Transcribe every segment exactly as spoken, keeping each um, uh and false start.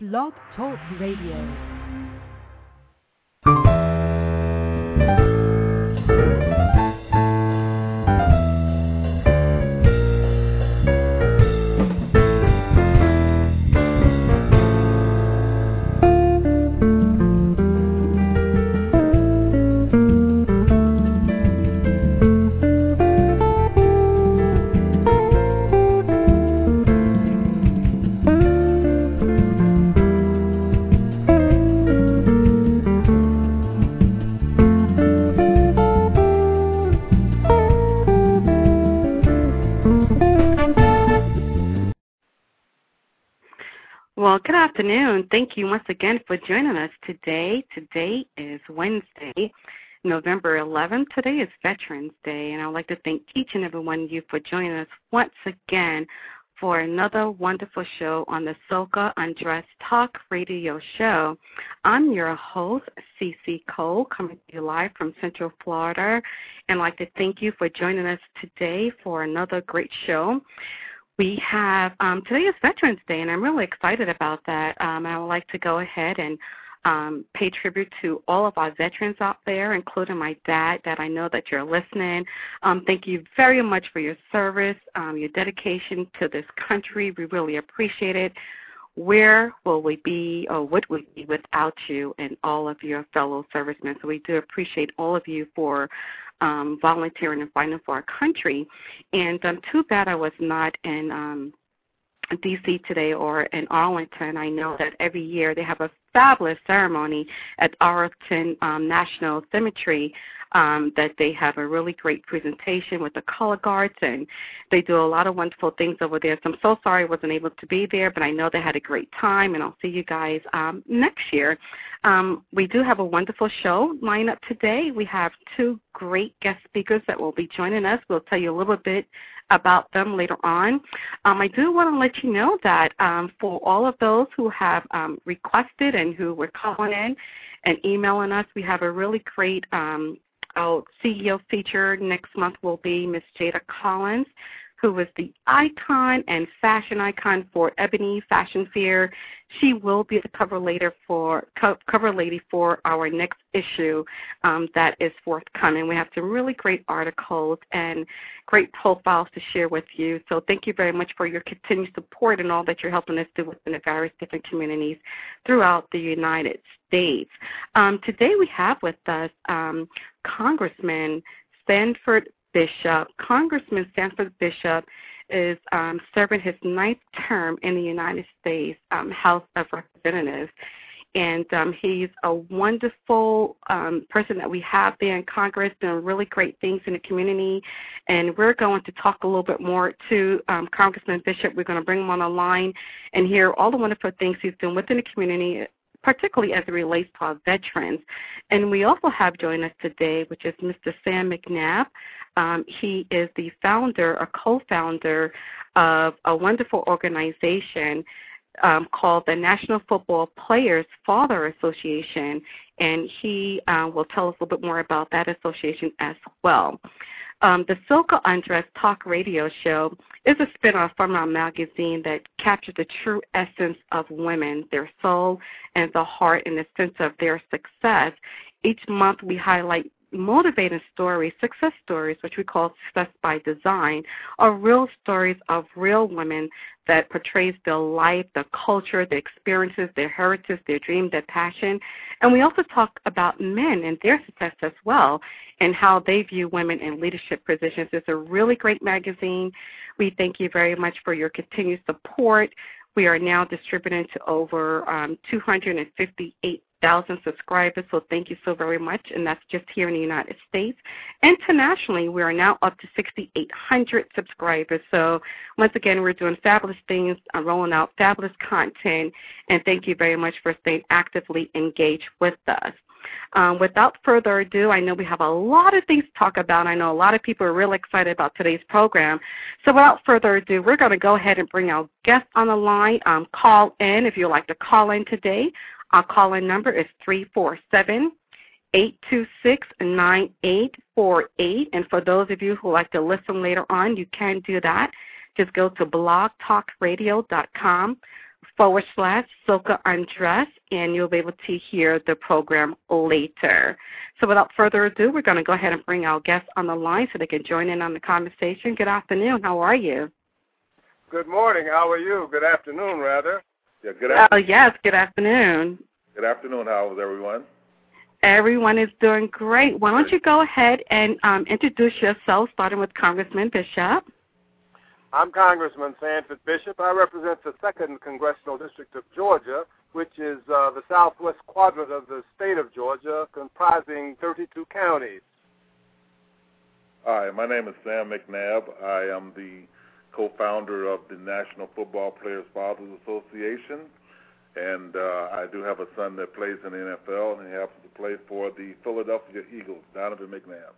Blog Talk Radio. Well, good afternoon. Thank you once again for joining us today. Today is Wednesday, November eleventh. Today is Veterans Day, and I'd like to thank each and every one of you for joining us once again for another wonderful show on the Soca Undressed Talk Radio Show. I'm your host, Cece Cole, coming to you live from Central Florida, and I'd like to thank you for joining us today for another great show. We have, um, today is Veterans Day, and I'm really excited about that. Um, I would like to go ahead and um, pay tribute to all of our veterans out there, including my dad, that I know that you're listening. Um, thank you very much for your service, um, your dedication to this country. We really appreciate it. Where will we be, or would we be without you and all of your fellow servicemen? So we do appreciate all of you for um, volunteering and fighting for our country. And um, too bad I was not in um, D C today or in Arlington. I know that every year they have a fabulous ceremony at Arlington um, National Cemetery. Um, that they have a really great presentation with the color guards, and they do a lot of wonderful things over there. So I'm so sorry I wasn't able to be there, but I know they had a great time, and I'll see you guys um, next year. Um, we do have a wonderful show lined up today. We have two great guest speakers that will be joining us. We'll tell you a little bit about them later on. Um, I do want to let you know that um, for all of those who have um, requested and who were calling in and emailing us, we have a really great um, Our C E O feature next month will be Miss Jada Collins, who is the icon and fashion icon for Ebony Fashion Fair. She will be the cover lady for cover lady for our next issue um, that is forthcoming. We have some really great articles and great profiles to share with you. So thank you very much for your continued support and all that you're helping us do within the various different communities throughout the United States. Um, today we have with us um, Congressman Sanford Bishop. Congressman Sanford Bishop is um, serving his ninth term in the United States um, House of Representatives. And um, he's a wonderful um, person that we have there in Congress, doing really great things in the community. And we're going to talk a little bit more to um, Congressman Bishop. We're going to bring him on the line and hear all the wonderful things he's doing within the community, particularly as it relates to our veterans. And we also have joining us today, which is Mister Sam McNabb. Um, he is the founder or co-founder of a wonderful organization um, called the National Football Players Father Association, and he uh, will tell us a little bit more about that association as well. Um, the Soca Undressed Talk Radio Show is a spin-off from our magazine that captures the true essence of women, their soul and the heart and the sense of their success. Each month we highlight motivating stories, success stories, which we call Success by Design, are real stories of real women that portrays their life, their culture, their experiences, their heritage, their dream, their passion. And we also talk about men and their success as well and how they view women in leadership positions. It's a really great magazine. We thank you very much for your continued support. We are now distributing to over um, two hundred fifty-eight thousand subscribers, so thank you so very much, and that's just here in the United States. Internationally, we are now up to six thousand eight hundred subscribers, so once again, we're doing fabulous things, uh, rolling out fabulous content, and thank you very much for staying actively engaged with us. Um, without further ado, I know we have a lot of things to talk about. I know a lot of people are really excited about today's program. So without further ado, we're going to go ahead and bring our guest on the line. Um, call in if you'd like to call in today. Our call-in number is three four seven, eight two six, nine eight four eight. And for those of you who like to listen later on, you can do that. Just go to blog talk radio dot com forward slash Soca Undressed, and you'll be able to hear the program later. So without further ado, we're going to go ahead and bring our guests on the line so they can join in on the conversation. Good afternoon. How are you? Good morning. How are you? Good afternoon, rather. Yeah, good afternoon. Oh, yes, good afternoon. Good afternoon. How is everyone? Everyone is doing great. Why don't you go ahead and um, introduce yourself, starting with Congressman Bishop. I'm Congressman Sanford Bishop. I represent the second Congressional District of Georgia, which is uh, the southwest quadrant of the state of Georgia, comprising thirty-two counties. Hi, my name is Sam McNabb. I am the co-founder of the National Football Players Fathers Association, and uh, I do have a son that plays in the N F L, and he happens to play for the Philadelphia Eagles, Donovan McNabb.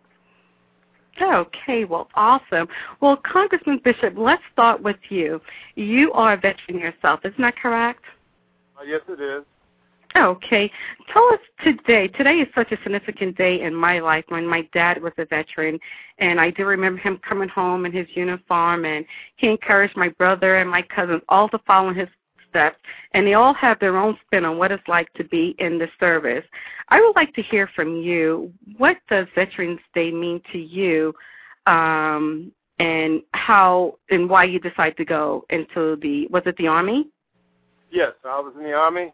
Okay, well, awesome. Well, Congressman Bishop, let's start with you. You are a veteran yourself, isn't that correct? Uh, yes, it is. Okay. Tell us today. Today is such a significant day in my life when my dad was a veteran, and I do remember him coming home in his uniform, and he encouraged my brother and my cousins all to follow in his steps, and they all have their own spin on what it's like to be in the service. I would like to hear from you. What does Veterans Day mean to you, um, and how and why you decided to go into the, was it the Army? Yes, I was in the Army.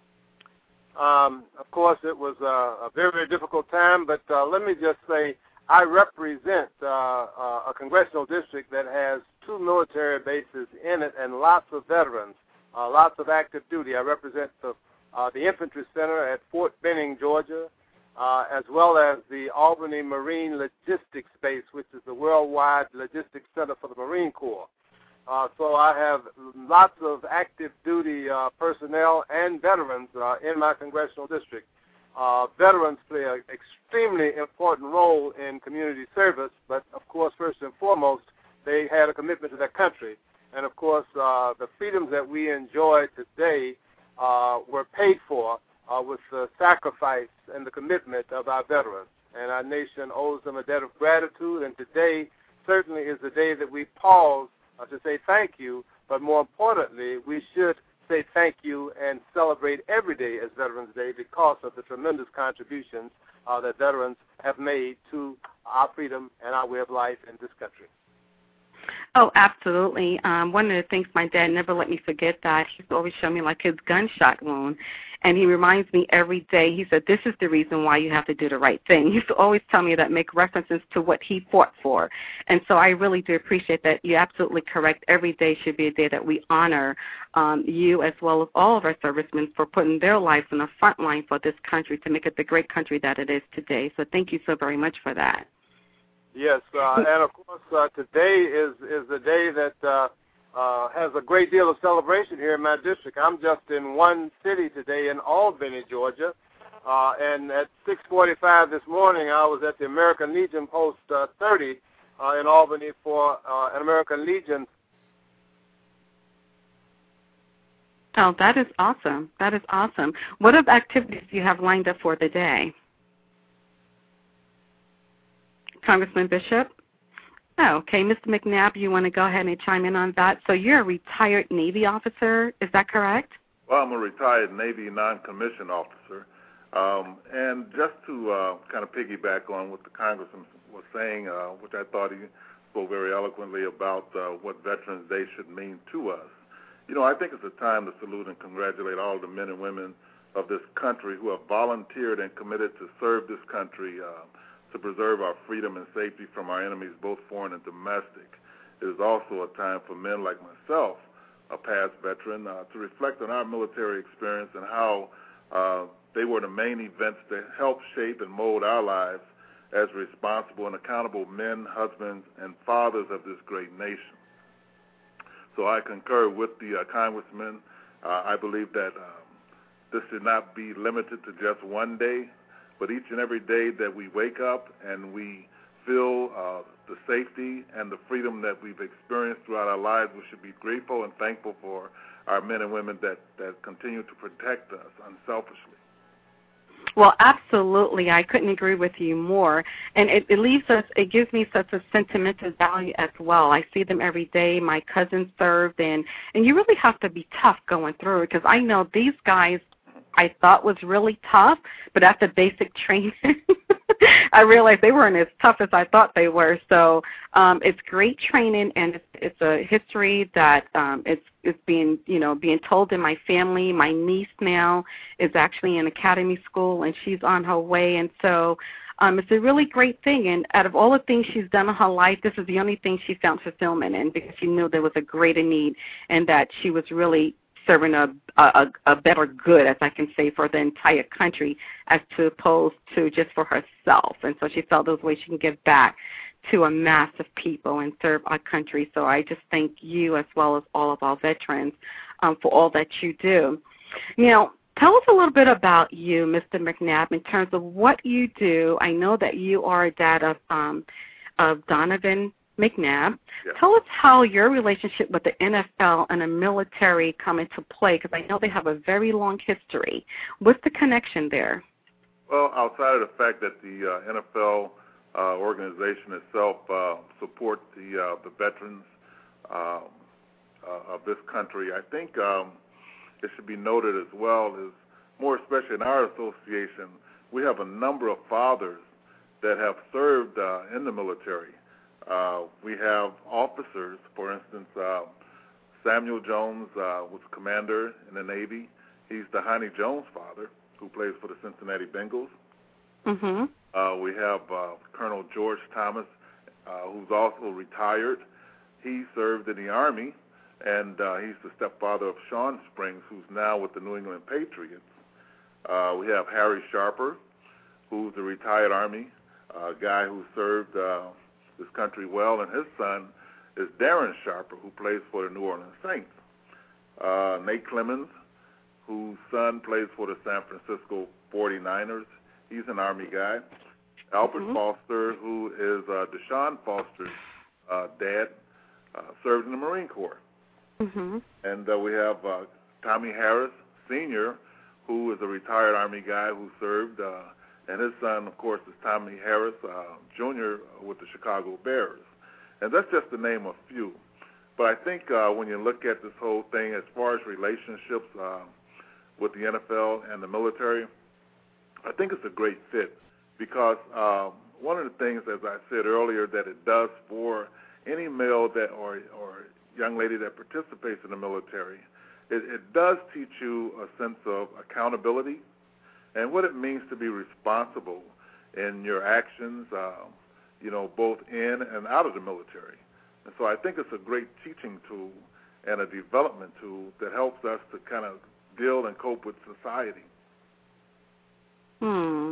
Um, of course, it was uh, a very, very difficult time, but uh, let me just say I represent uh, uh, a congressional district that has two military bases in it and lots of veterans, uh, lots of active duty. I represent the, uh, the Infantry Center at Fort Benning, Georgia, uh, as well as the Albany Marine Logistics Base, which is the worldwide logistics center for the Marine Corps. Uh, so I have lots of active duty uh, personnel and veterans uh, in my congressional district. Uh, veterans play an extremely important role in community service, but of course, first and foremost, they had a commitment to their country. And of course, uh, the freedoms that we enjoy today uh, were paid for uh, with the sacrifice and the commitment of our veterans. And our nation owes them a debt of gratitude, and today certainly is the day that we pause Uh, to say thank you, but more importantly, we should say thank you and celebrate every day as Veterans Day because of the tremendous contributions uh, that veterans have made to our freedom and our way of life in this country. Oh, absolutely. Um, one of the things my dad never let me forget that he used to always show me like his gunshot wound, and he reminds me every day. He said, "This is the reason why you have to do the right thing." He used to always tell me that, make references to what he fought for, and so I really do appreciate that. You're absolutely correct. Every day should be a day that we honor um, you as well as all of our servicemen for putting their lives on the front line for this country to make it the great country that it is today. So thank you so very much for that. Yes, uh, and of course, uh, today is is the day that uh, uh, has a great deal of celebration here in my district. I'm just in one city today in Albany, Georgia, uh, and at six forty-five this morning, I was at the American Legion Post uh, thirty uh, in Albany for uh, an American Legion. Oh, that is awesome. That is awesome. What other activities do you have lined up for the day? Congressman Bishop? Oh, okay. Mister McNabb, you want to go ahead and chime in on that? So you're a retired Navy officer, is that correct? Well, I'm a retired Navy non-commissioned officer. Um, and just to uh, kind of piggyback on what the Congressman was saying, uh, which I thought he spoke very eloquently about uh, what Veterans Day should mean to us. You know, I think it's a time to salute and congratulate all the men and women of this country who have volunteered and committed to serve this country uh, to preserve our freedom and safety from our enemies, both foreign and domestic. It is also a time for men like myself, a past veteran, uh, to reflect on our military experience and how uh, they were the main events that helped shape and mold our lives as responsible and accountable men, husbands, and fathers of this great nation. So I concur with the uh, Congressman. Uh, I believe that um, this should not be limited to just one day, but each and every day that we wake up and we feel uh, the safety and the freedom that we've experienced throughout our lives, we should be grateful and thankful for our men and women that, that continue to protect us unselfishly. Well, absolutely. I couldn't agree with you more. And it, it leaves us, it gives me such a sentimental value as well. I see them every day. My cousins served, and, and you really have to be tough going through it, because I know these guys I thought was really tough, but after basic training, I realized they weren't as tough as I thought they were. So um, it's great training, and it's, it's a history that um, it's it's being you know being told in my family. My niece now is actually in academy school, and she's on her way, and so um, it's a really great thing. And out of all the things she's done in her life, this is the only thing she found fulfillment in, because she knew there was a greater need, and that she was really serving a, a, a better good, as I can say, for the entire country, as to opposed to just for herself. And so she felt those ways she can give back to a mass of people and serve our country. So I just thank you, as well as all of our veterans, um, for all that you do. Now, tell us a little bit about you, Mister McNabb, in terms of what you do. I know that you are a dad of, um, of Donovan McNabb. Yeah. Tell us how your relationship with the N F L and the military come into play, because I know they have a very long history. What's the connection there? Well, outside of the fact that the uh, N F L uh, organization itself uh, supports the uh, the veterans uh, uh, of this country, I think um, it should be noted as well, is more especially in our association, we have a number of fathers that have served uh, in the military. Uh, we have officers, for instance, uh, Samuel Jones uh, was commander in the Navy. He's the Honey Jones father, who plays for the Cincinnati Bengals. Mm-hmm. Uh, we have uh, Colonel George Thomas, uh, who's also retired. He served in the Army, and uh, he's the stepfather of Sean Springs, who's now with the New England Patriots. Uh, we have Harry Sharper, who's a retired Army uh, guy who served uh, this country well, and his son is Darren Sharper, who plays for the New Orleans Saints. Uh, Nate Clemens, whose son plays for the San Francisco forty-niners. He's an Army guy. Albert mm-hmm. Foster, who is uh, Deshaun Foster's uh, dad, uh, served in the Marine Corps. Mm-hmm. And uh, we have uh, Tommy Harris, Senior, who is a retired Army guy who served, uh, and his son, of course, is Tommy Harris, uh, Junior with the Chicago Bears. And that's just to name a few. But I think uh, when you look at this whole thing as far as relationships uh, with the N F L and the military, I think it's a great fit, because uh, one of the things, as I said earlier, that it does for any male that or, or young lady that participates in the military, it, it does teach you a sense of accountability and what it means to be responsible in your actions, uh, you know, both in and out of the military. And so I think it's a great teaching tool and a development tool that helps us to kind of deal and cope with society. Hmm.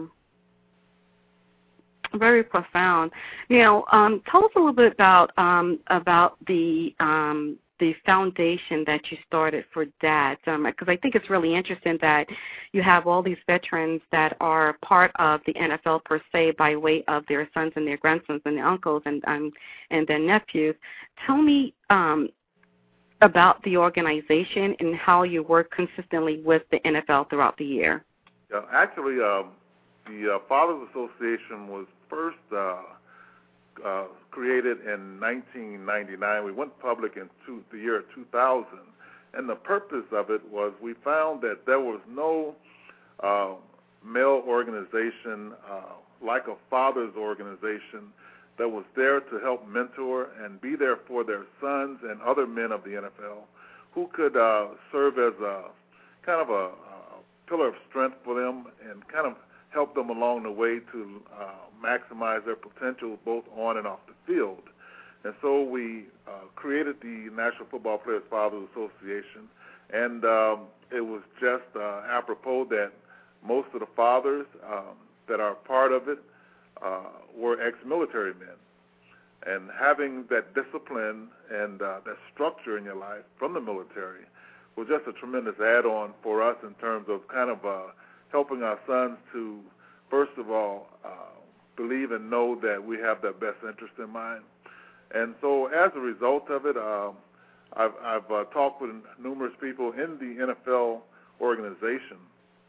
Very profound. Now, um, tell us a little bit about um, about the um, the foundation that you started for dads, because um, I think it's really interesting that you have all these veterans that are part of the N F L per se by way of their sons and their grandsons and their uncles and um, and their nephews. Tell me um, about the organization and how you work consistently with the N F L throughout the year. Yeah, actually, um, the uh, Fathers Association was first uh, uh, created in nineteen ninety-nine. We went public in two, the year two thousand, and the purpose of it was we found that there was no uh, male organization uh, like a father's organization that was there to help mentor and be there for their sons and other men of the N F L who could uh, serve as a kind of a, a pillar of strength for them and kind of help them along the way to uh, maximize their potential both on and off the field. And so we uh, created the National Football Players Fathers Association, and um, it was just uh, apropos that most of the fathers um, that are part of it uh, were ex-military men. And having that discipline and uh, that structure in your life from the military was just a tremendous add-on for us in terms of kind of uh, helping our sons to, first of all, uh, believe and know that we have their best interest in mind. And so as a result of it, uh, I've, I've uh, talked with numerous people in the N F L organization,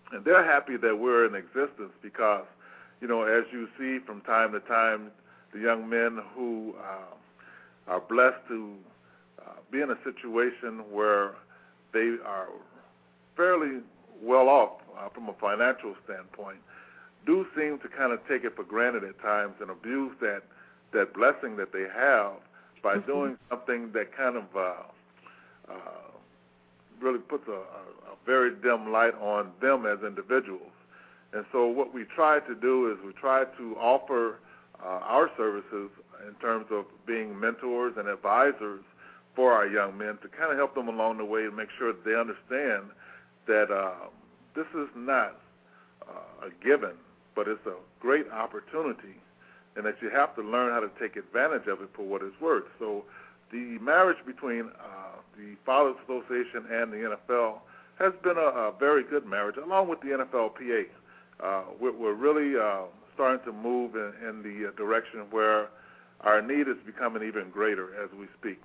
And they're happy that we're in existence because, you know, as you see from time to time, the young men who uh, are blessed to uh, be in a situation where they are fairly well off uh, from a financial standpoint, do seem to kind of take it for granted at times and abuse that that blessing that they have by mm-hmm. doing something that kind of uh, uh, really puts a, a, a very dim light on them as individuals. And so what we try to do is we try to offer uh, our services in terms of being mentors and advisors for our young men to kind of help them along the way and make sure that they understand that uh, this is not uh, a given, but it's a great opportunity, and that you have to learn how to take advantage of it for what it's worth. So the marriage between uh, the Fathers Association and the N F L has been a, a very good marriage, along with the N F L P A. Uh, we're, we're really uh, starting to move in, in the direction where our need is becoming even greater as we speak.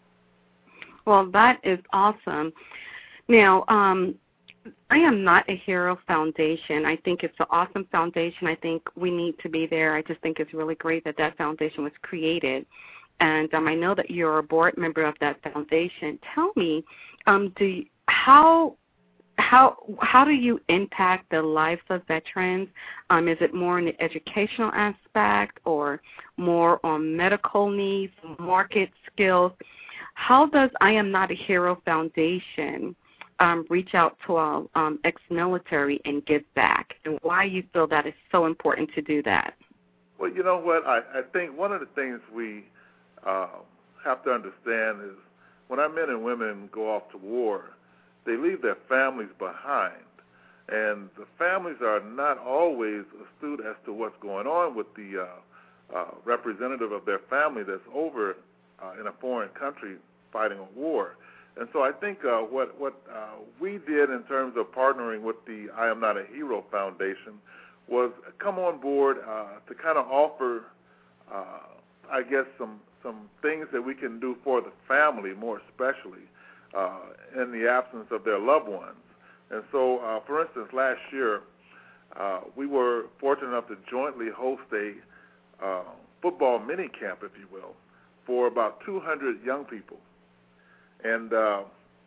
Well, that is awesome. Now, um, I Am Not a Hero Foundation. I think it's an awesome foundation. I think we need to be there. I just think it's really great that that foundation was created. And um, I know that you're a board member of that foundation. Tell me, um, do you, how how how do you impact the lives of veterans? Um, is it more in the educational aspect or more on medical needs, market skills? How does I Am Not a Hero Foundation um, reach out to our um, ex-military and give back, and why you feel that it's so important to do that? Well, you know what? I, I think one of the things we uh, have to understand is when our men and women go off to war, they leave their families behind. And the families are not always astute as to what's going on with the uh, uh, representative of their family that's over uh, in a foreign country fighting a war. And so I think uh, what, what uh, we did in terms of partnering with the I Am Not a Hero Foundation was come on board uh, to kind of offer, uh, I guess, some, some things that we can do for the family more especially uh, in the absence of their loved ones. And so, uh, for instance, last year uh, we were fortunate enough to jointly host a uh, football mini camp, if you will, for about two hundred young people. And uh,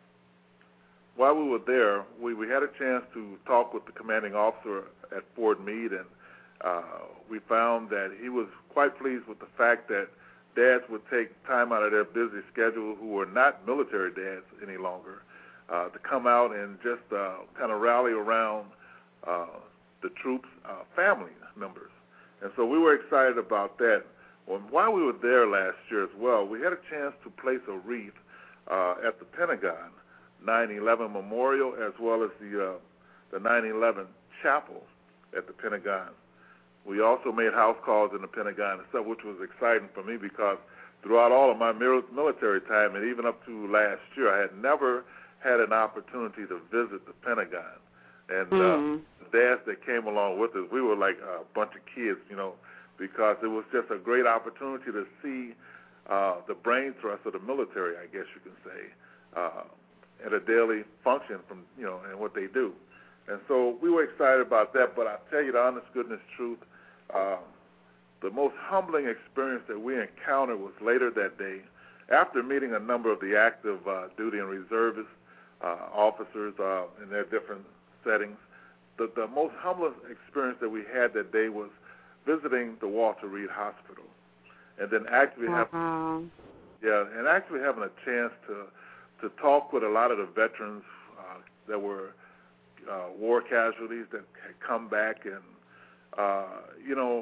while we were there, we, we had a chance to talk with the commanding officer at Fort Meade, and uh, we found that he was quite pleased with the fact that dads would take time out of their busy schedule who were not military dads any longer uh, to come out and just uh, kind of rally around uh, the troops' uh, family members. And so we were excited about that. Well, while we were there last year as well, we had a chance to place a wreath uh, at the Pentagon, nine eleven Memorial, as well as the uh, the nine eleven Chapel at the Pentagon. We also made house calls in the Pentagon, which was exciting for me because throughout all of my military time and even up to last year, I had never had an opportunity to visit the Pentagon. And mm. uh, the dads that came along with us, we were like a bunch of kids, you know, because it was just a great opportunity to see uh, the brain trust of the military, I guess you can say, uh, at a daily function from, you know, and what they do. And so we were excited about that, but I'll tell you the honest goodness truth, uh, the most humbling experience that we encountered was later that day, after meeting a number of the active uh, duty and reservist uh, officers uh, in their different settings. The, the most humbling experience that we had that day was visiting the Walter Reed Hospital, and then actually uh-huh. having, yeah, and actually having a chance to to talk with a lot of the veterans uh, that were uh, war casualties that had come back, and uh, you know,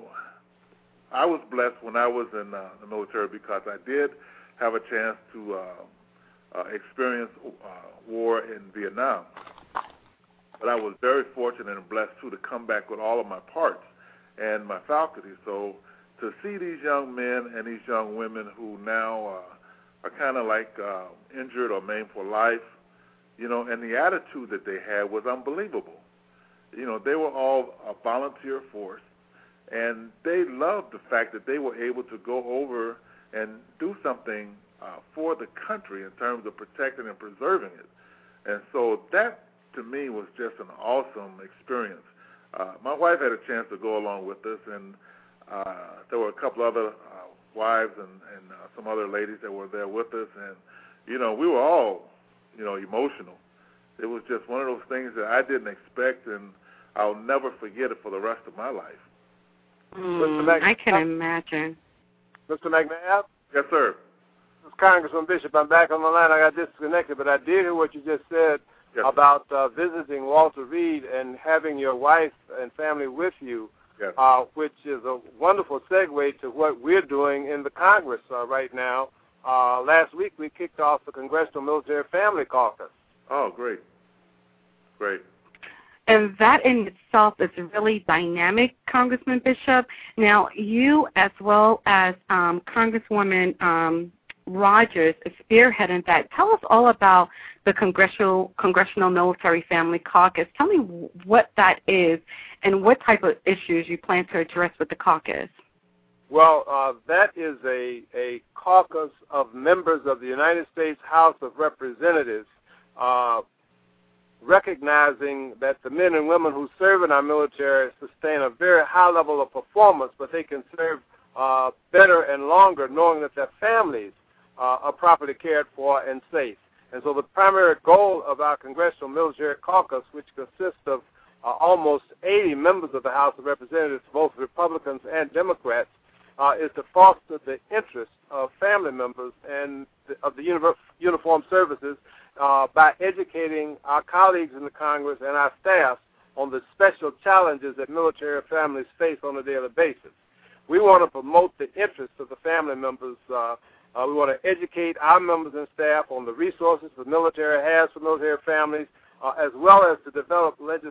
I was blessed when I was in uh, the military because I did have a chance to uh, uh, experience uh, war in Vietnam. But I was very fortunate and blessed, too, to come back with all of my parts and my faculty. So to see these young men and these young women who now uh, are kind of like uh, injured or maimed for life, you know, and the attitude that they had was unbelievable. You know, they were all a volunteer force, and they loved the fact that they were able to go over and do something uh, for the country in terms of protecting and preserving it. And so that to me was just an awesome experience. Uh, my wife had a chance to go along with us, and uh, there were a couple other uh, wives and, and uh, some other ladies that were there with us, and, you know, we were all, you know, emotional. It was just one of those things that I didn't expect, and I'll never forget it for the rest of my life. Mm, I can imagine. Mister McNabb? Yes, sir. This is Congressman Bishop. I'm back on the line. I got disconnected, but I did hear what you just said yes, about uh, visiting Walter Reed and having your wife and family with you, yes. uh, which is a wonderful segue to what we're doing in the Congress uh, right now. Uh, last week we kicked off the Congressional Military Family Caucus. Oh, great. Great. And that in itself is really dynamic, Congressman Bishop. Now, you as well as um, Congresswoman um, Rogers is spearheading that. Tell us all about the Congressional Congressional Military Family Caucus. Tell me what that is and what type of issues you plan to address with the caucus. Well, uh, that is a, a caucus of members of the United States House of Representatives, uh, recognizing that the men and women who serve in our military sustain a very high level of performance, but they can serve uh, better and longer knowing that their families uh, are properly cared for and safe. And so the primary goal of our Congressional Military Caucus, which consists of uh, almost eighty members of the House of Representatives, both Republicans and Democrats, uh, is to foster the interest of family members and the, of the uni- uniformed services Uh, by educating our colleagues in the Congress and our staff on the special challenges that military families face on a daily basis. We want to promote the interests of the family members. Uh, uh, we want to educate our members and staff on the resources the military has for military families, uh, as well as to develop legislation.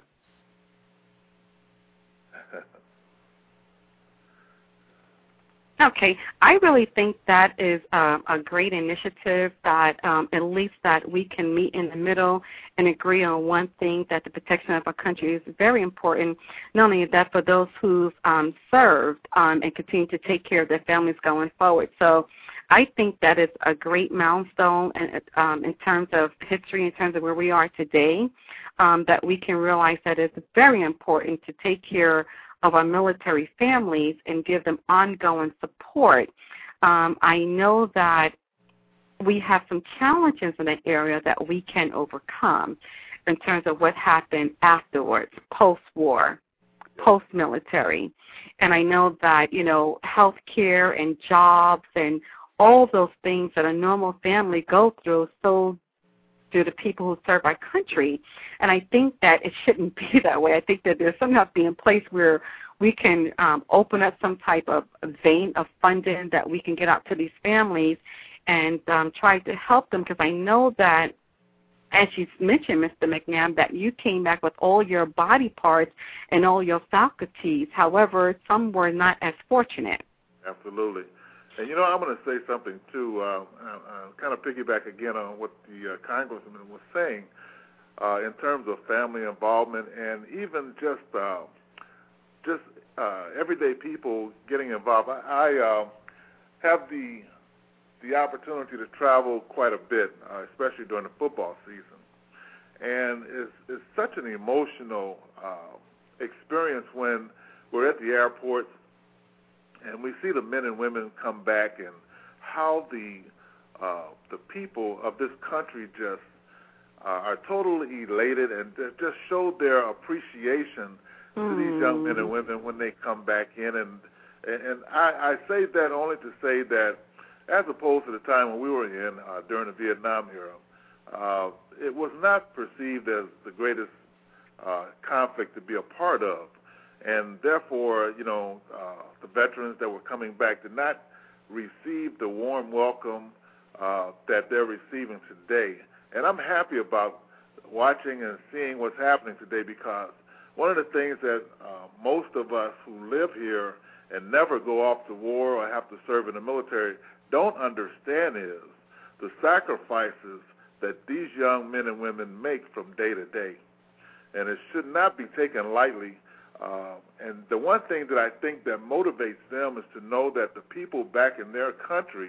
Okay, I really think that is uh, a great initiative that um, at least that we can meet in the middle and agree on one thing, that the protection of our country is very important, not only that for those who've um, served um, and continue to take care of their families going forward. So I think that is a great milestone in, um, in terms of history, in terms of where we are today, um, that we can realize that it's very important to take care of our military families and give them ongoing support. Um, I know that we have some challenges in that area that we can overcome in terms of what happened afterwards, post-war, post-military. And I know that, you know, health care and jobs and all those things that a normal family go through, so do the people who serve our country. And I think that it shouldn't be that way. I think that there's somehow be in place where we can um, open up some type of vein of funding that we can get out to these families and um, try to help them, because I know that, as you mentioned, Mister McNabb, that you came back with all your body parts and all your faculties. However, some were not as fortunate. Absolutely. And, you know, I'm going to say something, too, uh, uh, kind of piggyback again on what the uh, Congressman was saying uh, in terms of family involvement and even just uh, just uh, everyday people getting involved. I, I uh, have the the opportunity to travel quite a bit, uh, especially during the football season. And it's, it's such an emotional uh, experience when we're at the airports and we see the men and women come back, and how the uh, the people of this country just uh, are totally elated and just show their appreciation mm. to these young men and women when they come back in. And and I, I say that only to say that, as opposed to the time when we were in uh, during the Vietnam era, uh, it was not perceived as the greatest uh, conflict to be a part of. And therefore, you know, uh, the veterans that were coming back did not receive the warm welcome uh, that they're receiving today. And I'm happy about watching and seeing what's happening today, because one of the things that uh, most of us who live here and never go off to war or have to serve in the military don't understand is the sacrifices that these young men and women make from day to day. And it should not be taken lightly. Uh, and the one thing that I think that motivates them is to know that the people back in their country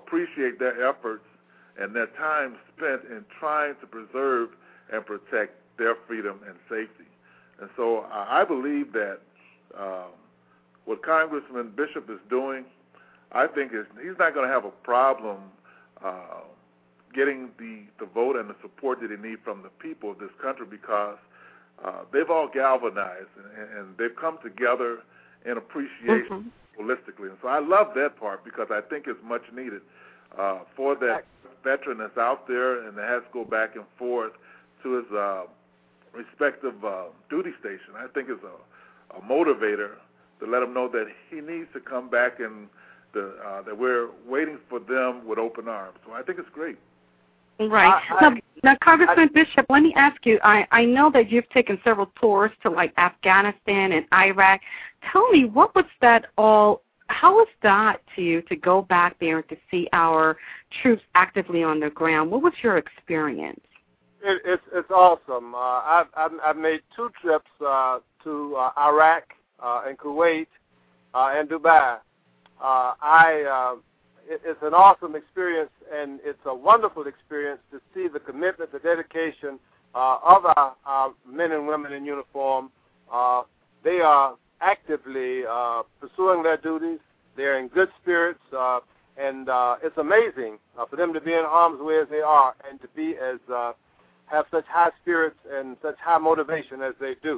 appreciate their efforts and their time spent in trying to preserve and protect their freedom and safety. And so uh, I believe that um, what Congressman Bishop is doing, I think is he's not going to have a problem uh, getting the, the vote and the support that he needs from the people of this country, because uh, they've all galvanized and, and they've come together in appreciation mm-hmm. holistically. And so I love that part, because I think it's much needed uh, for that veteran that's out there and that has to go back and forth to his uh, respective uh, duty station. I think it's a, a motivator to let him know that he needs to come back and the, uh, that we're waiting for them with open arms. So I think it's great. Right. I, now, now, Congressman I, Bishop, let me ask you, I, I know that you've taken several tours to, like, Afghanistan and Iraq. Tell me, what was that all, how was that to you to go back there and to see our troops actively on the ground? What was your experience? It, it's, it's awesome. Uh, I've, I've, I've made two trips uh, to uh, Iraq uh, and Kuwait uh, and Dubai. Uh, I... Uh, It's an awesome experience, and it's a wonderful experience to see the commitment, the dedication uh, of our, our men and women in uniform. Uh, they are actively uh, pursuing their duties. They're in good spirits, uh, and uh, it's amazing uh, for them to be in harm's way as they are, and to be as uh, have such high spirits and such high motivation as they do.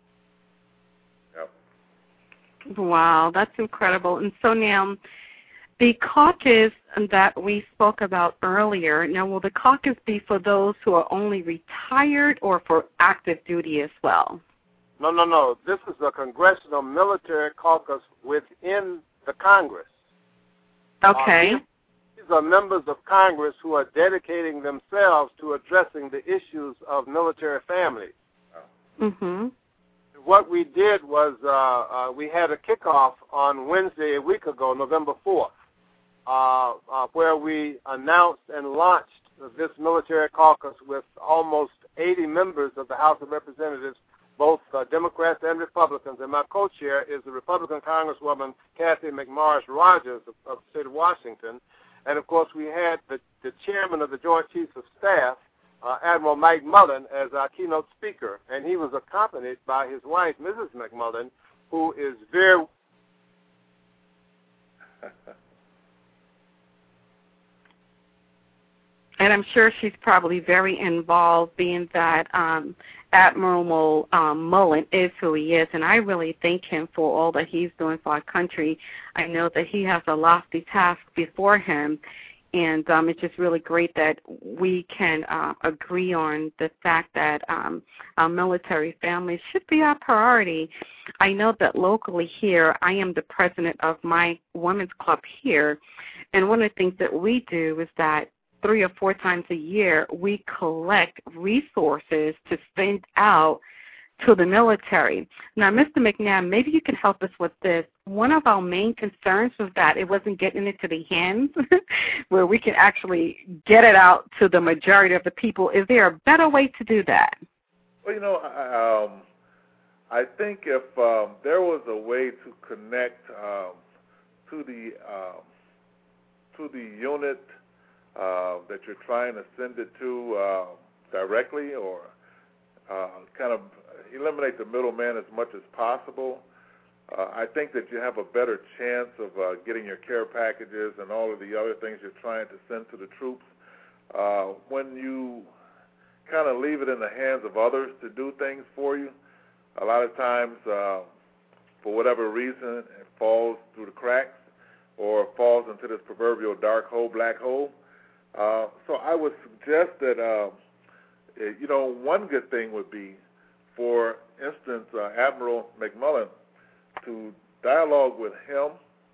Yep. Wow, that's incredible. And so now, the caucus that we spoke about earlier, now will the caucus be for those who are only retired or for active duty as well? No, no, no. This is a congressional military caucus within the Congress. Okay. Uh, these are members of Congress who are dedicating themselves to addressing the issues of military families. Mm-hmm. What we did was uh, uh, we had a kickoff on Wednesday a week ago, November fourth. Uh, uh, where we announced and launched this military caucus with almost eighty members of the House of Representatives, both uh, Democrats and Republicans. And my co-chair is the Republican Congresswoman Kathy McMorris Rogers of, of the state of Washington. And, of course, we had the, the chairman of the Joint Chiefs of Staff, uh, Admiral Mike Mullen, as our keynote speaker. And he was accompanied by his wife, Missus McMullen, who is very... And I'm sure she's probably very involved, being that um, Admiral um, Mullen is who he is. And I really thank him for all that he's doing for our country. I know that he has a lofty task before him. And um, it's just really great that we can uh, agree on the fact that um, our military families should be our priority. I know that locally here, I am the president of my women's club here. And one of the things that we do is that three or four times a year, we collect resources to send out to the military. Now, Mister McNabb, maybe you can help us with this. One of our main concerns was that it wasn't getting into the hands where we can actually get it out to the majority of the people. Is there a better way to do that? Well, you know, um, I think if um, there was a way to connect um, to the um, to the unit Uh, that you're trying to send it to uh, directly, or uh, kind of eliminate the middleman as much as possible, uh, I think that you have a better chance of uh, getting your care packages and all of the other things you're trying to send to the troops. Uh, when you kind of leave it in the hands of others to do things for you, a lot of times, uh, for whatever reason, it falls through the cracks or falls into this proverbial dark hole, black hole. Uh, so I would suggest that, uh, you know, one good thing would be, for instance, uh, Admiral McMullen, to dialogue with him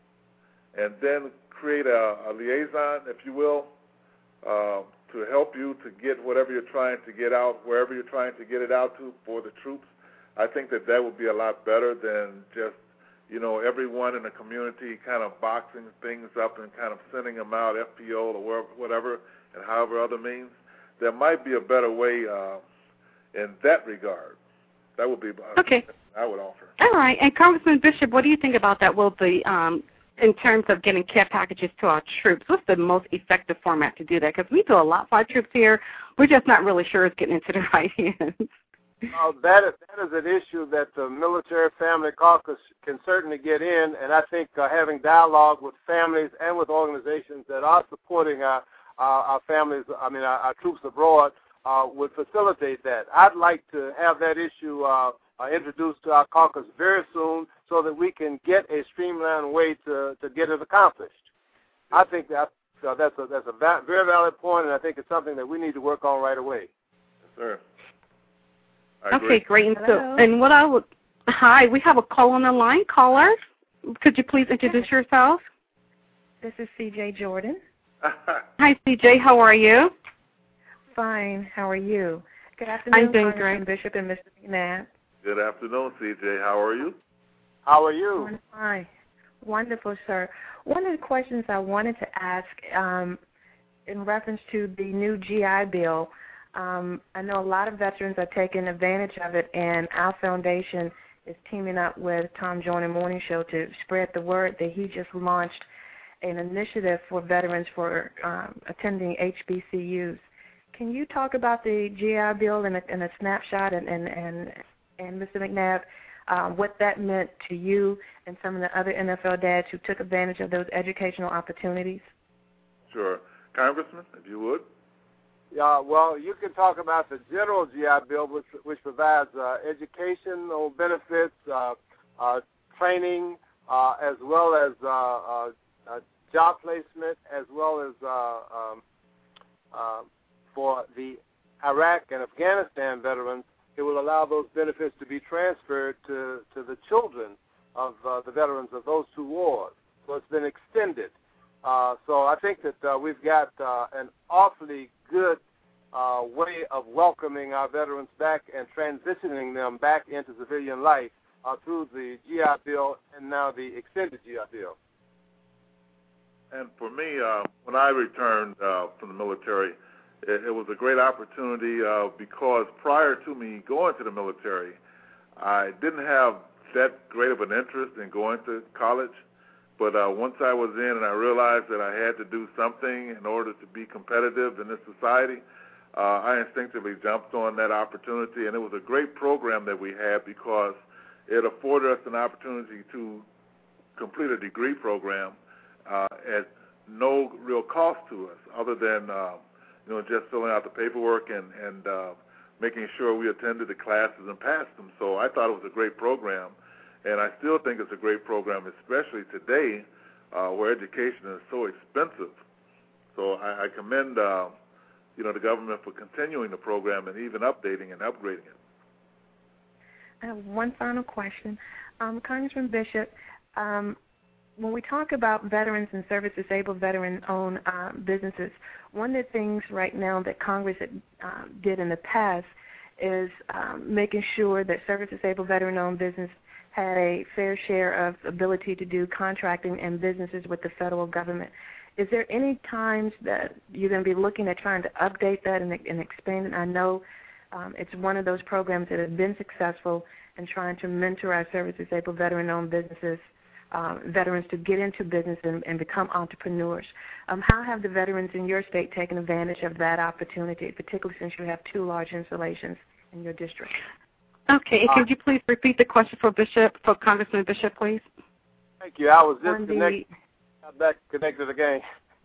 and then create a, a liaison, if you will, uh, to help you to get whatever you're trying to get out, wherever you're trying to get it out to for the troops. I think that that would be a lot better than just, you know, everyone in the community kind of boxing things up and kind of sending them out, F P O or wherever, whatever, and however other means. There might be a better way uh, in that regard. That would be okay. I would offer. All right. And Congressman Bishop, what do you think about that? Will the um, in terms of getting care packages to our troops, what's the most effective format to do that? Because we do a lot for our troops here. We're just not really sure it's getting into the right hands. Uh, that, is, that is an issue that the Military Family Caucus can certainly get in, and I think uh, having dialogue with families and with organizations that are supporting our, our, our families, I mean our, our troops abroad, uh, would facilitate that. I'd like to have that issue uh, uh, introduced to our caucus very soon so that we can get a streamlined way to, to get it accomplished. I think that uh, that's a, that's a va- very valid point, and I think it's something that we need to work on right away. Yes, sir. Okay, great. And, so, and what I would, hi, we have a call on the line. Caller, could you please introduce yourself? This is C J Jordan. Hi, C J. How are you? Fine. How are you? Good afternoon, I'm doing great. Bishop and Mister McNabb. Good afternoon, C J. How are you? How are you? I'm fine. Wonderful, sir. One of the questions I wanted to ask um, in reference to the new G I Bill, Um, I know a lot of veterans are taking advantage of it, and our foundation is teaming up with Tom Joyner Morning Show to spread the word that he just launched an initiative for veterans for um, attending H B C Us. Can you talk about the G I Bill in a, in a snapshot, and, and, and, and Mister McNabb, uh, what that meant to you and some of the other N F L dads who took advantage of those educational opportunities? Sure. Congressman, if you would. Yeah, well, you can talk about the general G I Bill, which, which provides uh, educational benefits, uh, uh, training, uh, as well as uh, uh, uh, job placement, as well as uh, um, uh, for the Iraq and Afghanistan veterans. It will allow those benefits to be transferred to, to the children of uh, the veterans of those two wars. So it's been extended. Uh, so I think that uh, we've got uh, an awfully good uh, way of welcoming our veterans back and transitioning them back into civilian life uh, through the G I Bill and now the extended G I Bill. And for me, uh, when I returned uh, from the military, it, it was a great opportunity uh, because prior to me going to the military, I didn't have that great of an interest in going to college. But uh, once I was in and I realized that I had to do something in order to be competitive in this society, uh, I instinctively jumped on that opportunity. And it was a great program that we had because it afforded us an opportunity to complete a degree program uh, at no real cost to us other than, uh, you know, just filling out the paperwork and, and uh, making sure we attended the classes and passed them. So I thought it was a great program. And I still think it's a great program, especially today uh, where education is so expensive. So I, I commend, uh, you know, the government for continuing the program and even updating and upgrading it. I have one final question. Um, Congressman Bishop, um, when we talk about veterans and service-disabled veteran-owned uh, businesses, one of the things right now that Congress uh, did in the past is um, making sure that service-disabled veteran-owned business had a fair share of ability to do contracting and businesses with the federal government. Is there any times that you're going to be looking at trying to update that and, and expand it? I know um, it's one of those programs that have been successful in trying to mentor our service-disabled veteran-owned businesses, um, veterans to get into business and, and become entrepreneurs. Um, how have the veterans in your state taken advantage of that opportunity, particularly since you have two large installations in your district? Okay, could you please repeat the question for Bishop, for Congressman Bishop, please? Thank you. I was On disconnected. I'm back connected again.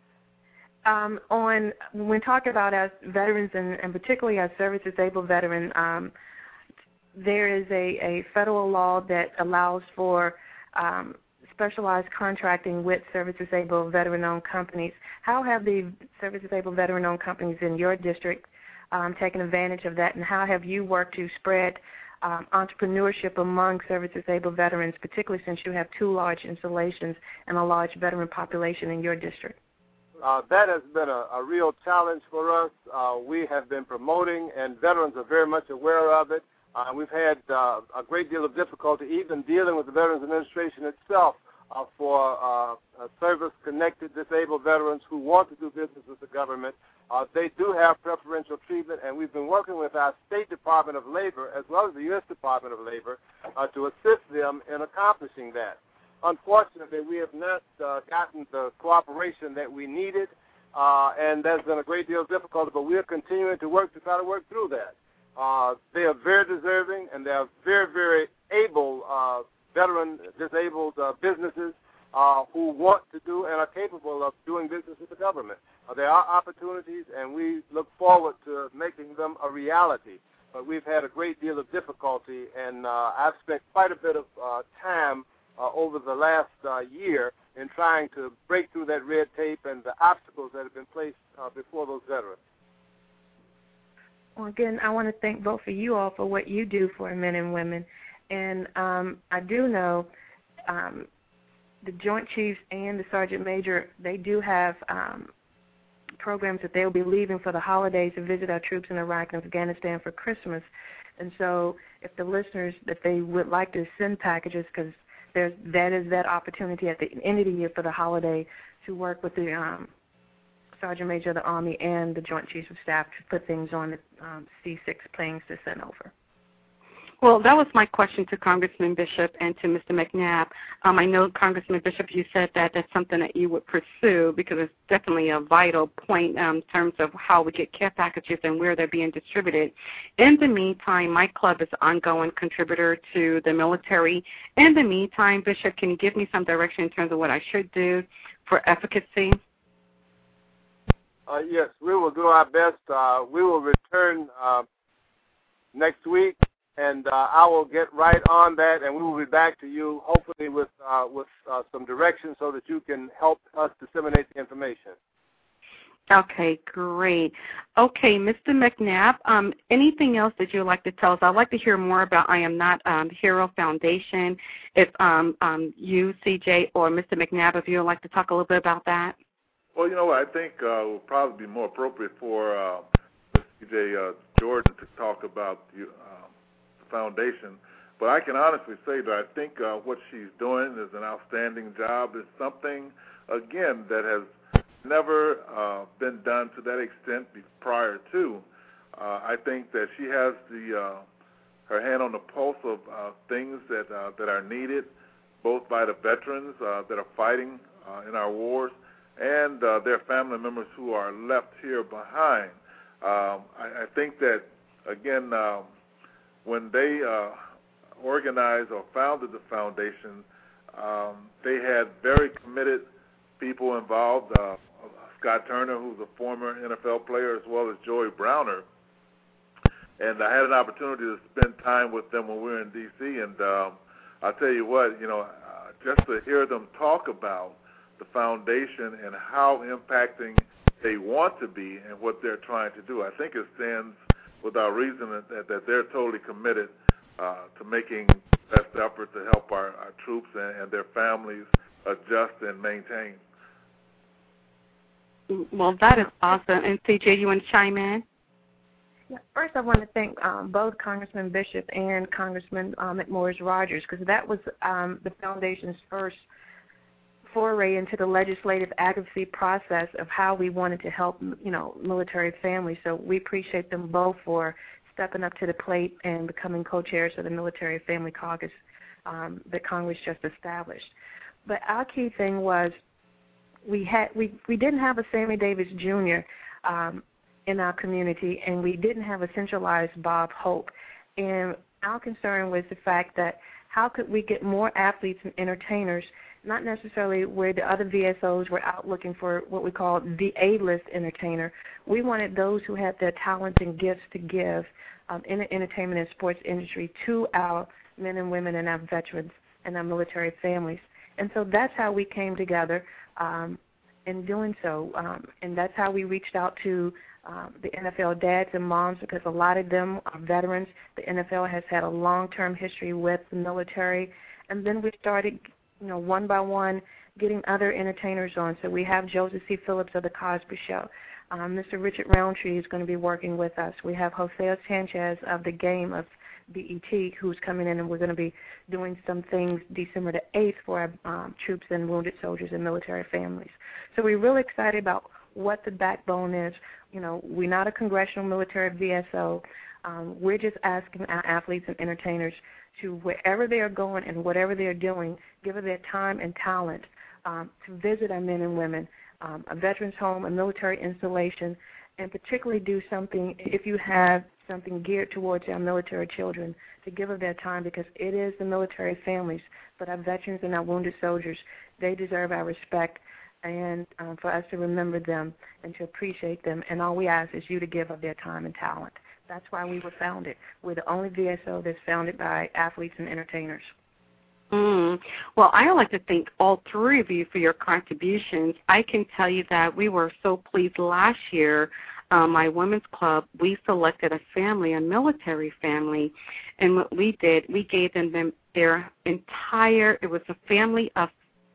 Um, on when we talk about our veterans and, and particularly our service-disabled veteran, um, there is a, a federal law that allows for um, specialized contracting with service-disabled veteran-owned companies. How have the service-disabled veteran-owned companies in your district um, taken advantage of that, and how have you worked to spread Um, entrepreneurship among service-disabled veterans, particularly since you have two large installations and a large veteran population in your district? Uh, that has been a, a real challenge for us. Uh, we have been promoting, and veterans are very much aware of it. Uh, we've had uh, a great deal of difficulty even dealing with the Veterans Administration itself uh, for uh, uh, service-connected disabled veterans who want to do business with the government. Uh, they do have preferential treatment, and we've been working with our State Department of Labor as well as the U S Department of Labor uh, to assist them in accomplishing that. Unfortunately, we have not uh, gotten the cooperation that we needed, uh, and there's been a great deal of difficulty, but we are continuing to work to try to work through that. Uh, they are very deserving, and they are very, very able uh, veteran disabled uh, businesses uh, who want to do and are capable of doing business with the government. Uh, there are opportunities, and we look forward to making them a reality. But we've had a great deal of difficulty, and uh, I've spent quite a bit of uh, time uh, over the last uh, year in trying to break through that red tape and the obstacles that have been placed uh, before those veterans. Well, again, I want to thank both of you all for what you do for men and women. And um, I do know um, the Joint Chiefs and the Sergeant Major, they do have um, programs that they'll be leaving for the holidays to visit our troops in Iraq and Afghanistan for Christmas. And so if the listeners, that they would like to send packages, because there's that is that opportunity at the end of the year for the holiday to work with the um, Sergeant Major of the Army and the Joint Chiefs of Staff to put things on the um, C six planes to send over. Well, that was my question to Congressman Bishop and to Mister McNabb. Um, I know, Congressman Bishop, you said that that's something that you would pursue because it's definitely a vital point um, in terms of how we get care packages and where they're being distributed. In the meantime, my club is an ongoing contributor to the military. In the meantime, Bishop, can you give me some direction in terms of what I should do for efficacy? Uh, yes, we will do our best. Uh, we will return uh, next week, and uh, I will get right on that, and we will be back to you, hopefully with uh, with uh, some direction so that you can help us disseminate the information. Okay, great. Okay, Mister McNabb, um, anything else that you'd like to tell us? I'd like to hear more about I Am Not um, Hero Foundation. If um, um, you, C J, or Mister McNabb, if you would like to talk a little bit about that. Well, you know what, I think uh, it would probably be more appropriate for uh, C J uh, Jordan to talk about the, uh, the foundation. But I can honestly say that I think uh, what she's doing is an outstanding job. It's something, again, that has never uh, been done to that extent prior to. Uh, I think that she has the uh, her hand on the pulse of uh, things that uh, that are needed, both by the veterans uh, that are fighting uh, in our wars, and uh, their family members who are left here behind. Um, I, I think that, again, um, when they uh, organized or founded the foundation, um, they had very committed people involved, uh, Scott Turner, who's a former N F L player, as well as Joey Browner. And I had an opportunity to spend time with them when we were in D C, and um, I'll tell you what, you know, uh, just to hear them talk about the foundation and how impacting they want to be and what they're trying to do, I think it stands without reason that, that, that they're totally committed uh, to making best effort to help our, our troops and, and their families adjust and maintain. Well, that is awesome. And C J, you want to chime in? Yeah, first, I want to thank um, both Congressman Bishop and Congressman uh, McMorris Rogers, because that was um, the foundation's first foray into the legislative advocacy process of how we wanted to help, you know, military families. So we appreciate them both for stepping up to the plate and becoming co-chairs of the Military Family Caucus um, that Congress just established. But our key thing was we had we, we didn't have a Sammy Davis Junior Um, in our community, and we didn't have a centralized Bob Hope. And our concern was the fact that how could we get more athletes and entertainers, not necessarily where the other V S Os were out looking for what we call the A-list entertainer. We wanted those who had their talents and gifts to give um, in the entertainment and sports industry to our men and women and our veterans and our military families. And so that's how we came together um, in doing so. Um, and that's how we reached out to Um, the N F L dads and moms, because a lot of them are veterans. The N F L has had a long-term history with the military. And then we started, you know, one by one, getting other entertainers on. So we have Joseph C. Phillips of The Cosby Show. Um, Mister Richard Roundtree is going to be working with us. We have Jose Sanchez of The Game of B E T who's coming in, and we're going to be doing some things December the eighth for our um, troops and wounded soldiers and military families. So we're really excited about what the backbone is. You know, we're not a congressional military V S O. Um, we're just asking our athletes and entertainers to, wherever they are going and whatever they're doing, give it their time and talent um, to visit our men and women, um, a veterans home, a military installation, and particularly do something if you have something geared towards our military children to give of their time, because it is the military families, but our veterans and our wounded soldiers, they deserve our respect, and um, for us to remember them and to appreciate them. And all we ask is you to give of their time and talent. That's why we were founded. We're the only V S O that's founded by athletes and entertainers. Mm. Well, I would like to thank all three of you for your contributions. I can tell you that we were so pleased last year. Um, my women's club, we selected a family, a military family, and what we did, we gave them, them their entire, it was a family of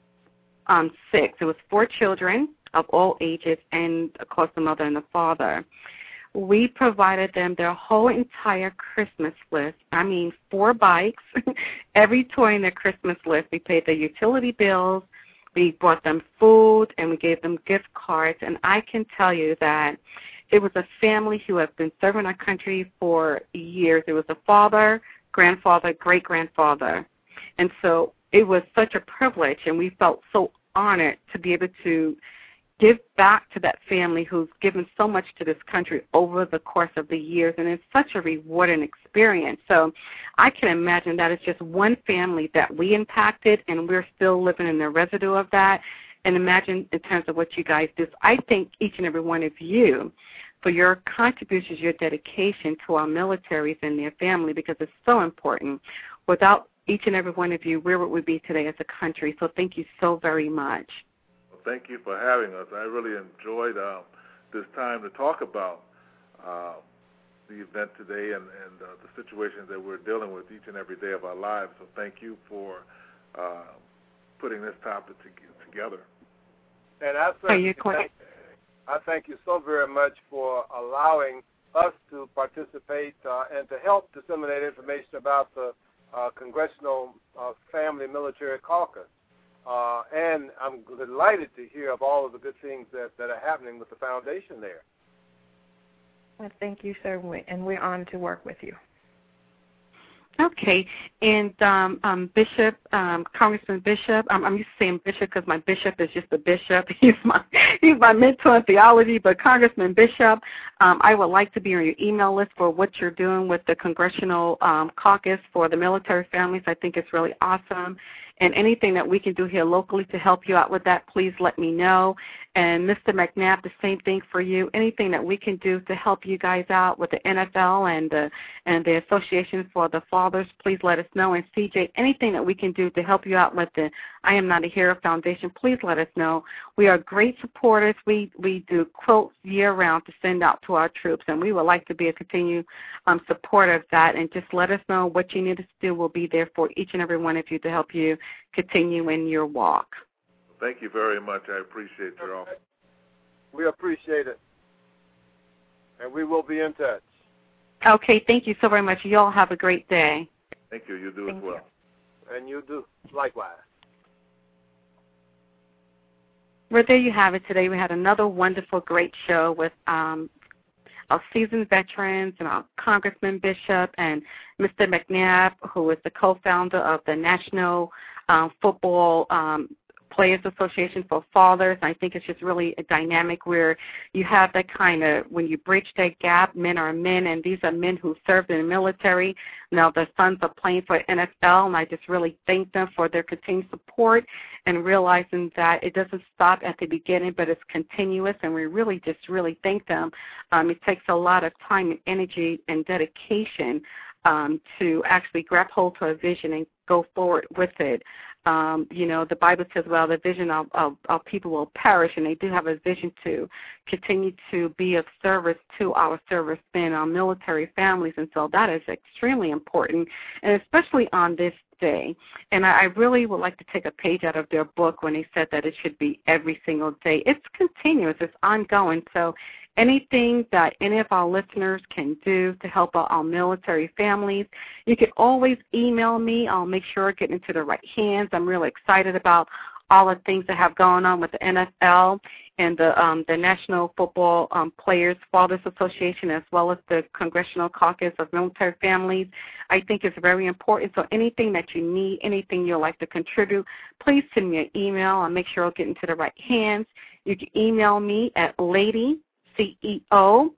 um, six. It was four children of all ages and, of course, the mother and the father. We provided them their whole entire Christmas list. I mean, four bikes, every toy in their Christmas list. We paid their utility bills. We bought them food, and we gave them gift cards. And I can tell you that it was a family who has been serving our country for years. It was a father, grandfather, great-grandfather. And so it was such a privilege, and we felt so honored to be able to give back to that family who's given so much to this country over the course of the years, and it's such a rewarding experience. So I can imagine that it's just one family that we impacted, and we're still living in the residue of that. And imagine in terms of what you guys do. So I thank each and every one of you for your contributions, your dedication to our militaries and their family, because it's so important. Without each and every one of you, where would we be today as a country? So thank you so very much. Well, thank you for having us. I really enjoyed uh, this time to talk about uh, the event today and, and uh, the situations that we're dealing with each and every day of our lives. So thank you for uh, putting this topic to, together. And I thank, thank, I thank you so very much for allowing us to participate uh, and to help disseminate information about the uh, Congressional uh, Family Military Caucus. Uh, and I'm delighted to hear of all of the good things that, that are happening with the foundation there. Well, thank you, sir, and we're honored to work with you. Okay, and um, um, Bishop, um, Congressman Bishop, um, I'm used to saying Bishop because my bishop is just a bishop. He's my he's my mentor in theology, but Congressman Bishop, um, I would like to be on your email list for what you're doing with the Congressional um, Caucus for the military families. I think it's really awesome. And anything that we can do here locally to help you out with that, please let me know. And Mister McNabb, the same thing for you. Anything that we can do to help you guys out with the N F L and the and the Association for the Fathers, please let us know. And C J, anything that we can do to help you out with the I Am Not a Hero Foundation, please let us know. We are great supporters. We we do quotes year-round to send out to our troops, and we would like to be a continued um, supporter of that. And just let us know what you need us to do. We'll be there for each and every one of you to help you continue in your walk. Thank you very much. I appreciate your offer. We appreciate it. And we will be in touch. Okay, thank you so very much. You all have a great day. Thank you. You do Thank as well. You. And you do likewise. Well, there you have it today. We had another wonderful, great show with um, our seasoned veterans and our Congressman Bishop and Mister McNabb, who is the co-founder of the National um, Football um, Players Association for Fathers. I think it's just really a dynamic where you have that kind of, when you bridge that gap, men are men, and these are men who served in the military. Now their sons are playing for N F L, and I just really thank them for their continued support and realizing that it doesn't stop at the beginning, but it's continuous, and we really just really thank them. Um, it takes a lot of time and energy and dedication um, to actually grab hold to a vision and go forward with it. Um, you know, the Bible says, well, the vision of, of, of people will perish, and they do have a vision to continue to be of service to our servicemen, our military families, and so that is extremely important, and especially on this day. And I, I really would like to take a page out of their book when they said that it should be every single day. It's continuous. It's ongoing. So anything that any of our listeners can do to help out our military families, you can always email me. I'll make sure I get into the right hands. I'm really excited about all the things that have gone on with the N F L and the um, the National Football um, Players Fathers Association, as well as the Congressional Caucus of Military Families. I think it's very important. So anything that you need, anything you'd like to contribute, please send me an email. I'll make sure I'll get into the right hands. You can email me at Lady C E O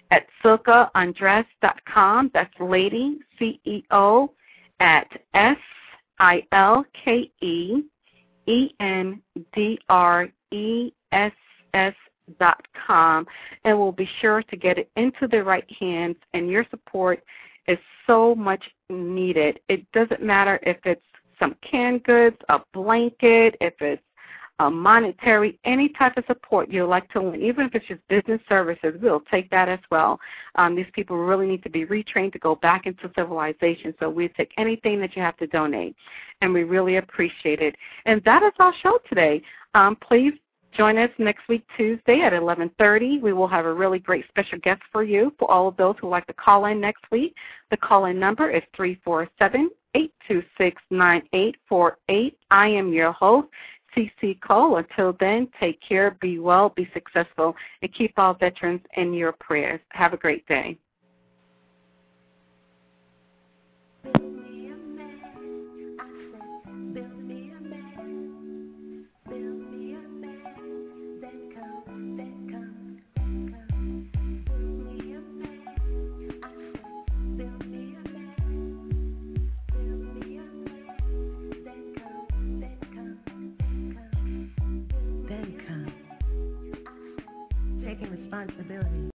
at silke andres dot com. That's lady, C E O, at S I L K E E N D R E S S dot com, and we'll be sure to get it into the right hands, and your support is so much needed. It doesn't matter if it's some canned goods, a blanket, if it's a monetary, any type of support you'd like to win, even if it's just business services, we'll take that as well. Um, these people really need to be retrained to go back into civilization, so we take anything that you have to donate, and we really appreciate it. And that is our show today. Um, please join us next week, Tuesday at eleven thirty. We will have a really great special guest for you. For all of those who would like to call in next week, the call-in number is three four seven, eight two six, nine eight four eight. I am your host, C C Cole. Until then, take care, be well, be successful, and keep all veterans in your prayers. Have a great day. Taking responsibility.